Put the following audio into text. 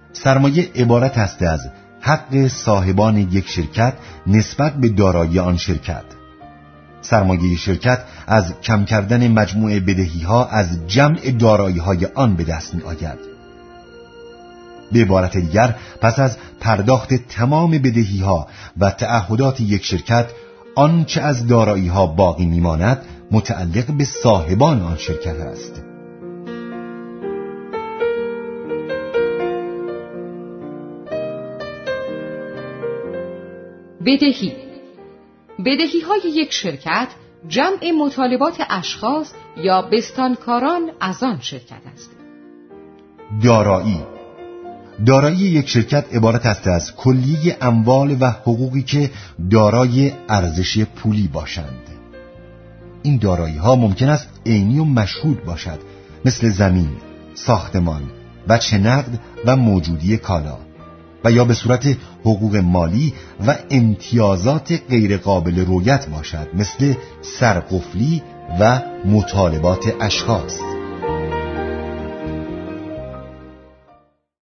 سرمایه عبارت است از حق صاحبان یک شرکت نسبت به دارایی آن شرکت. سرمایه شرکت از کم کردن مجموع بدهی‌ها از جمع دارایی‌های آن به دست می‌آید. به عبارت دیگر، پس از پرداخت تمام بدهی‌ها و تعهدات یک شرکت، آنچه از دارایی‌ها باقی می‌ماند متعلق به صاحبان آن شرکت است. بدهی‌های یک شرکت جمع مطالبات اشخاص یا بستانکاران از آن شرکت است. دارایی یک شرکت عبارت است از کلیه اموال و حقوقی که دارای ارزش پولی باشند. این دارایی‌ها ممکن است عینی و مشهود باشد، مثل زمین، ساختمان، وجه نقد و موجودی کالا، و یا به صورت حقوق مالی و امتیازات غیر قابل رؤیت باشد، مثل سرقفلی و مطالبات اشخاص.